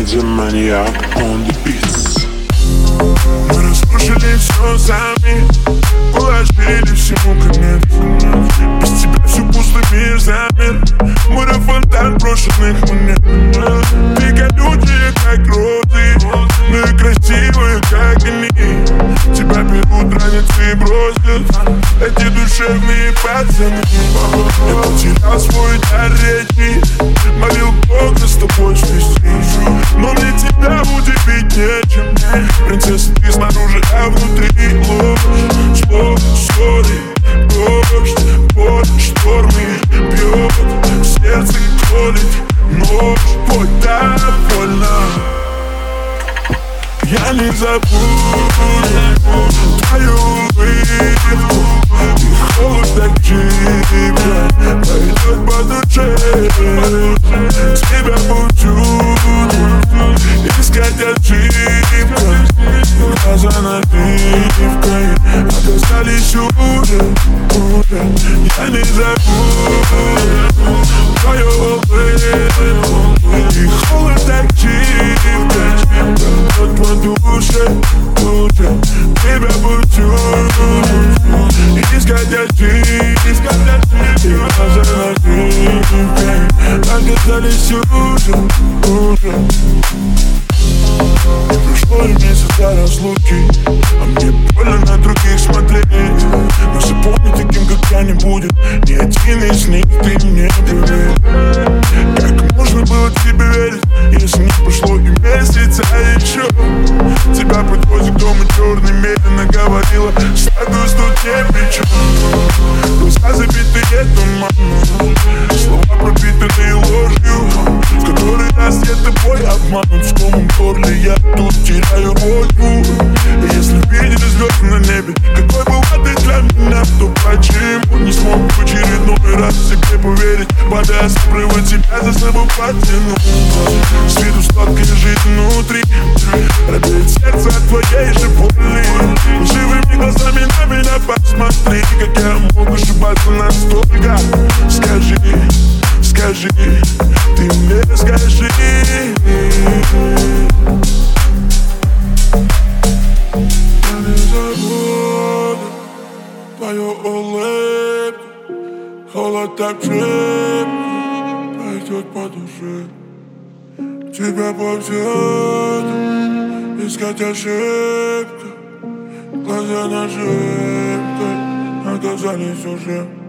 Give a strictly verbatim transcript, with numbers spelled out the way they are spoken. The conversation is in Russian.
Медиа маньяк on the beats. Мы разрушили все сами, положили всему конец. Без тебя все пусто, мир замер. Море фонтан брошенных монет. Ты колючая, как розы, ну и красивая, как они. Тебя берут, ранят и бросят эти душевные пацаны. Я потерял свой дар речи, молил Бога с тобой свестись, но мне тебя удивить нечем. Принцесса, ты снаружи, а внутри ложь. Слов, ссоры, дождь, боль, штормы бьет, в сердце колет нож. Боль так больно, я не забуду твою улыбку. И холод так чипля пойдет по душе. Тебя будут искать ошибка, глаза наливкой оказались уже, уже. Я не забуду твою улыбку. И холод так чипля пойдет по душе, душе. Тебя будут искать ошибка, глаза наливкой оказались уже, уже. Прошло и месяца разлуки, а мне больно на других смотреть. Но запомни, таким как я не будет ни один из них, ты мне поверь. Как можно было тебе верить, если не прошло и месяца, а еще тебя подвозит к дому черный, медленно говорила шагу студне плечом. Глаза забитые туманом, слова пропитанные ложью, в который раз я тобой обманут. В комом горле я тут теряю волю. И если видели звезды на небе, какой была ты для меня, то почему не смог в очередной раз себе поверить? Падая с обрыва, тебя за собой потяну. С виду сладкая жизнь внутри, робеет сердце от твоей же боли. Живыми глазами на меня посмотри, как я мог ошибаться настолько. Скажи, скажи, ты мне скажи. Я не забуду твою улыбку. Холод так шибко пойдет по душе. Тебя повсюду искать ошибка, глаза нажимкой оказались уже.